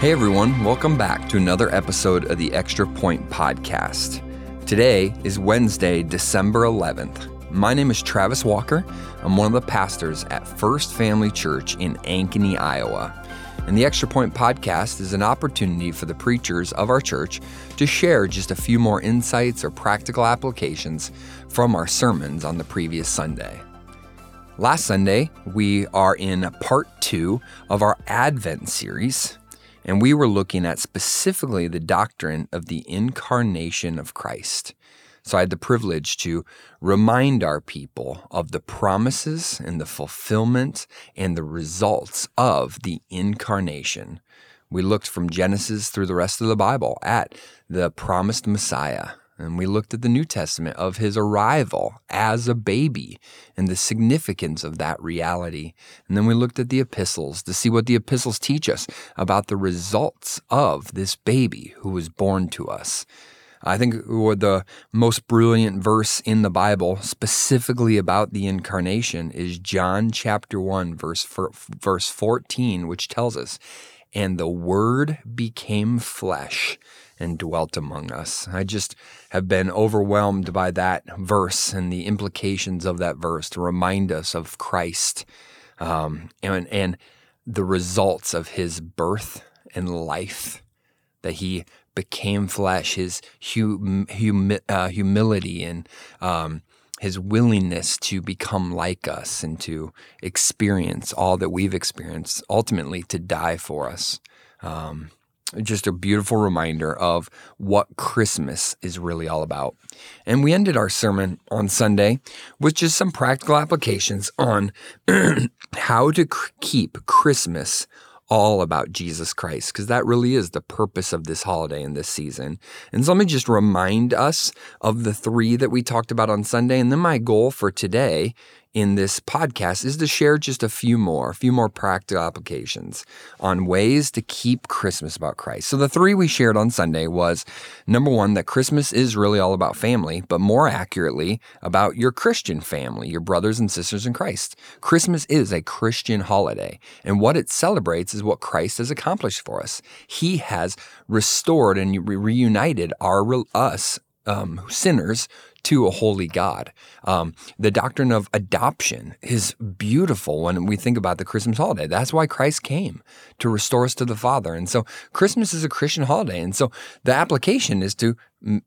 Hey everyone, welcome back to another episode of the Extra Point Podcast. Today is Wednesday, December 11th. My name is Travis Walker. I'm one of the pastors at First Family Church in Ankeny, Iowa. And the Extra Point Podcast is an opportunity for the preachers of our church to share just a few more insights or practical applications from our sermons on the previous Sunday. Last Sunday, we are in part 2 of our Advent series, and we were looking at specifically the doctrine of the incarnation of Christ. So I had the privilege to remind our people of the promises and the fulfillment and the results of the incarnation. We looked from Genesis through the rest of the Bible at the promised Messiah. And we looked at the New Testament of his arrival as a baby and the significance of that reality. And then we looked at the epistles to see what the epistles teach us about the results of this baby who was born to us. I think the most brilliant verse in the Bible specifically about the incarnation is John chapter 1, verse 14, which tells us, "And the Word became flesh and dwelt among us." I just have been overwhelmed by that verse and the implications of that verse to remind us of Christ and the results of his birth and life, that he became flesh, his humility and his willingness to become like us and to experience all that we've experienced, ultimately to die for us. Just a beautiful reminder of what Christmas is really all about. And we ended our sermon on Sunday with just some practical applications on how to keep Christmas all about Jesus Christ, because that really is the purpose of this holiday and this season. And so let me just remind us of the 3 that we talked about on Sunday. And then my goal for today in this podcast is to share just a few more practical applications on ways to keep Christmas about Christ. So the 3 we shared on Sunday was, number 1, that Christmas is really all about family, but more accurately about your Christian family, your brothers and sisters in Christ. Christmas is a Christian holiday, and what it celebrates is what Christ has accomplished for us. He has restored and reunited us sinners to a holy God. The doctrine of adoption is beautiful when we think about the Christmas holiday. That's why Christ came, to restore us to the Father. And so Christmas is a Christian holiday. And so the application is to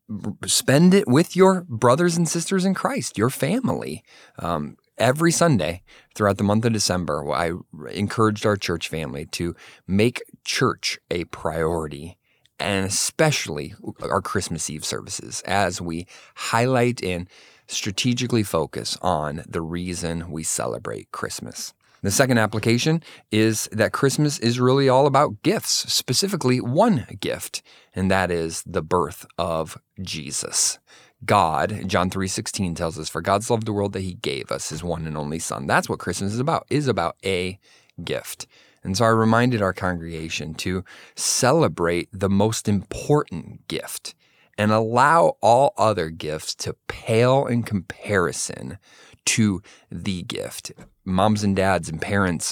spend it with your brothers and sisters in Christ, your family. Every Sunday throughout the month of December, I encouraged our church family to make church a priority, and especially our Christmas Eve services, as we highlight and strategically focus on the reason we celebrate Christmas. The second application is that Christmas is really all about gifts, specifically one gift, and that is the birth of Jesus. God, John 3:16 tells us, "For God so loved the world that he gave us his one and only Son." That's what Christmas is about a gift. And so I reminded our congregation to celebrate the most important gift and allow all other gifts to pale in comparison to the gift. Moms and dads and parents,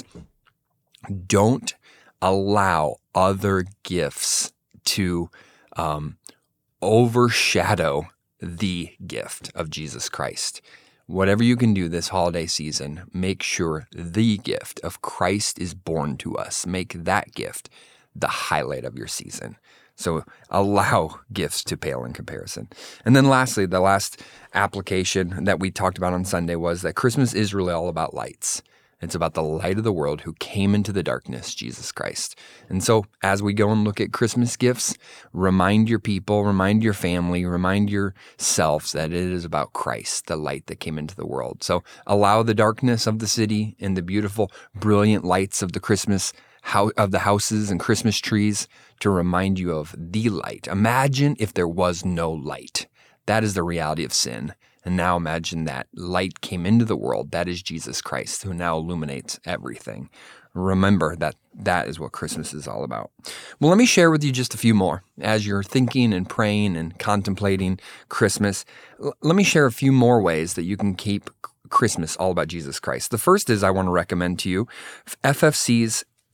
don't allow other gifts to overshadow the gift of Jesus Christ. Whatever you can do this holiday season, make sure the gift of Christ is born to us. Make that gift the highlight of your season. So allow gifts to pale in comparison. And then lastly, the last application that we talked about on Sunday was that Christmas is really all about lights. It's about the light of the world who came into the darkness, Jesus Christ. And so as we go and look at Christmas gifts, remind your people, remind your family, remind yourselves that it is about Christ, the light that came into the world. So allow the darkness of the city and the beautiful, brilliant lights of the Christmas of the houses and Christmas trees to remind you of the light. Imagine if there was no light. That is the reality of sin. And now imagine that light came into the world. That is Jesus Christ, who now illuminates everything. Remember that that is what Christmas is all about. Well, let me share with you just a few more. As you're thinking and praying and contemplating Christmas, let me share a few more ways that you can keep Christmas all about Jesus Christ. The first is I want to recommend to you FFC's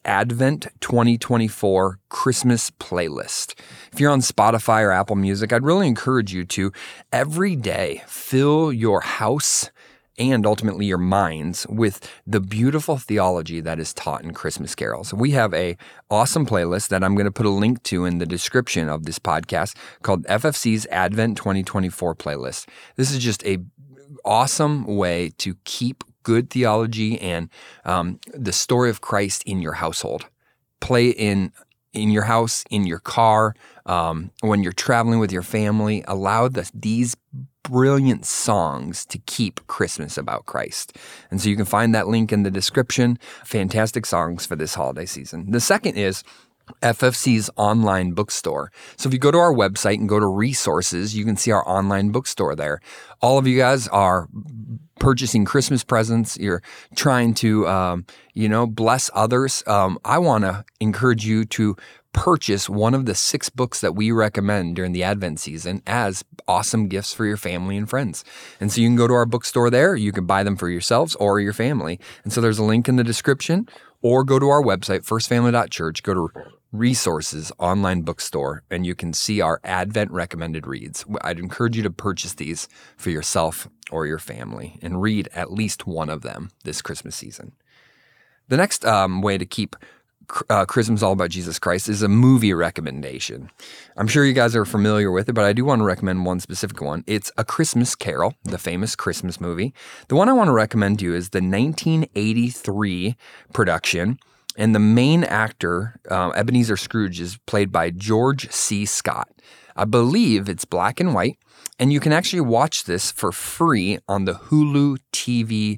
Advent 2024 Christmas playlist. If you're on Spotify or Apple Music, I'd really encourage you to every day fill your house and ultimately your minds with the beautiful theology that is taught in Christmas carols. We have a awesome playlist that I'm going to put a link to in the description of this podcast called FFC's Advent 2024 playlist. This is just a awesome way to keep good theology and the story of Christ in your household. Play in your house, in your car, when you're traveling with your family. Allow these brilliant songs to keep Christmas about Christ. And so you can find that link in the description. Fantastic songs for this holiday season. The second is FFC's online bookstore. So if you go to our website and go to resources, you can see our online bookstore there. All of you guys are purchasing Christmas presents. You're trying to, bless others. I want to encourage you to purchase one of the 6 books that we recommend during the Advent season as awesome gifts for your family and friends. And so you can go to our bookstore there. You can buy them for yourselves or your family. And so there's a link in the description, or go to our website, firstfamily.church, go to resources, online bookstore, and you can see our Advent recommended reads. I'd encourage you to purchase these for yourself or your family and read at least one of them this Christmas season. The next way to keep Christmas all about Jesus Christ is a movie recommendation. I'm sure you guys are familiar with it, but I do want to recommend one specific one. It's A Christmas Carol, the famous Christmas movie. The one I want to recommend to you is the 1983 production, and the main actor, Ebenezer Scrooge, is played by George C. Scott. I believe it's black and white, and you can actually watch this for free on the Hulu TV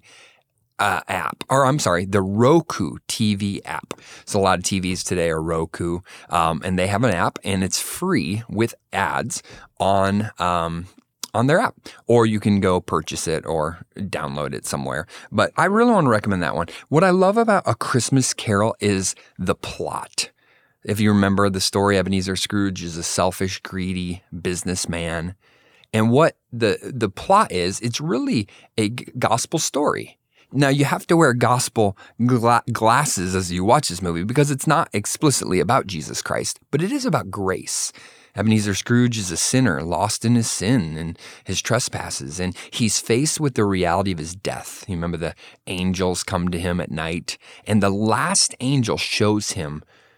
the Roku TV app. So a lot of TVs today are Roku, and they have an app, and it's free with ads on their app. Or you can go purchase it or download it somewhere. But I really want to recommend that one. What I love about A Christmas Carol is the plot. If you remember the story, Ebenezer Scrooge is a selfish, greedy businessman. And what the plot is, it's really a gospel story. Now, you have to wear gospel glasses as you watch this movie because it's not explicitly about Jesus Christ, but it is about grace. Ebenezer Scrooge is a sinner lost in his sin and his trespasses, and he's faced with the reality of his death. You remember the angels come to him at night, and the last angel shows him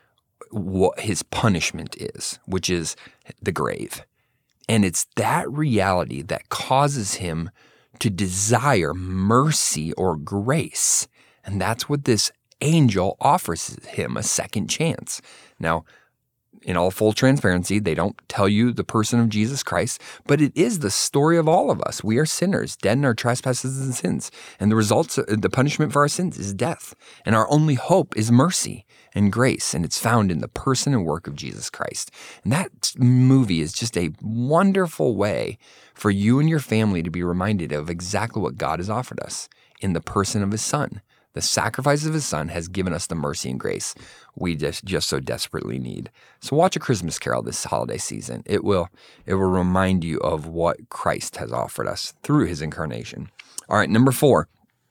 what his punishment is, which is the grave. And it's that reality that causes him to desire mercy or grace. And that's what this angel offers him, a second chance. Now, in all full transparency, they don't tell you the person of Jesus Christ, but it is the story of all of us. We are sinners, dead in our trespasses and sins. And the punishment for our sins is death. And our only hope is mercy and grace. And it's found in the person and work of Jesus Christ. And that movie is just a wonderful way for you and your family to be reminded of exactly what God has offered us in the person of his Son. The sacrifice of his Son has given us the mercy and grace we just so desperately need. So watch A Christmas Carol this holiday season. It will remind you of what Christ has offered us through his incarnation. All right, number 4.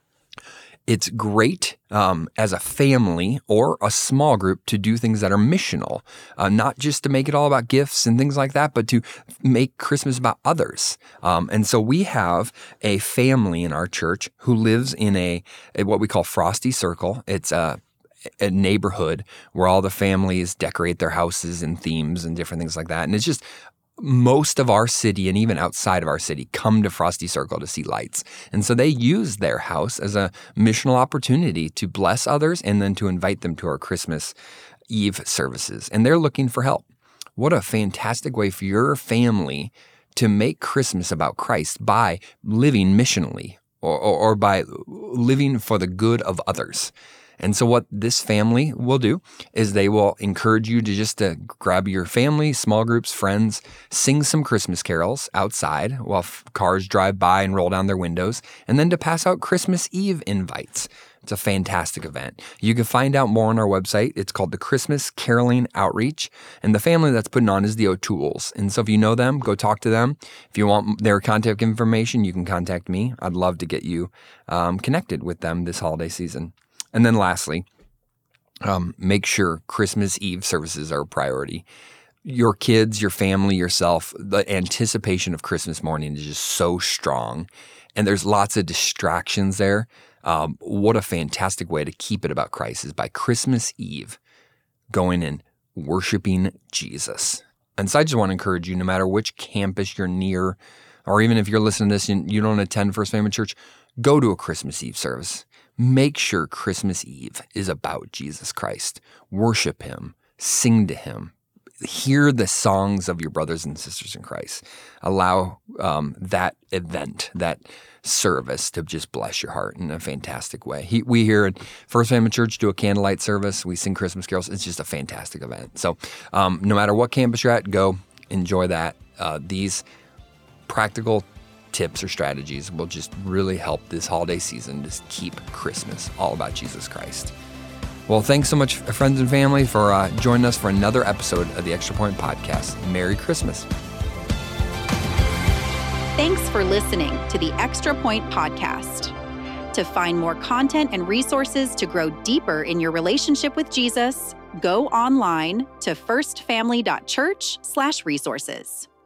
It's great as a family or a small group to do things that are missional, not just to make it all about gifts and things like that, but to make Christmas about others. And so we have a family in our church who lives in a what we call Frosty Circle. It's a neighborhood where all the families decorate their houses and themes and different things like that. And it's just most of our city and even outside of our city come to Frosty Circle to see lights. And so they use their house as a missional opportunity to bless others and then to invite them to our Christmas Eve services. And they're looking for help. What a fantastic way for your family to make Christmas about Christ by living missionally or by living for the good of others. And so what this family will do is they will encourage you to grab your family, small groups, friends, sing some Christmas carols outside while cars drive by and roll down their windows, and then to pass out Christmas Eve invites. It's a fantastic event. You can find out more on our website. It's called the Christmas Caroling Outreach, and the family that's putting on is the O'Tooles. And so if you know them, go talk to them. If you want their contact information, you can contact me. I'd love to get you connected with them this holiday season. And then lastly, make sure Christmas Eve services are a priority. Your kids, your family, yourself, the anticipation of Christmas morning is just so strong. And there's lots of distractions there. What a fantastic way to keep it about Christ is by Christmas Eve going and worshiping Jesus. And so I just want to encourage you, no matter which campus you're near, or even if you're listening to this and you don't attend First Family Church, go to a Christmas Eve service. Make sure Christmas Eve is about Jesus Christ. Worship Him, sing to Him, hear the songs of your brothers and sisters in Christ. Allow that event, that service to just bless your heart in a fantastic way. We here at First Family Church do a candlelight service. We sing Christmas carols. It's just a fantastic event. So no matter what campus you're at, go enjoy that. These practical tips or strategies will just really help this holiday season just keep Christmas all about Jesus Christ. Well, thanks so much, friends and family, for joining us for another episode of the Extra Point Podcast. Merry Christmas. Thanks for listening to the Extra Point Podcast. To find more content and resources to grow deeper in your relationship with Jesus, go online to firstfamily.church/resources.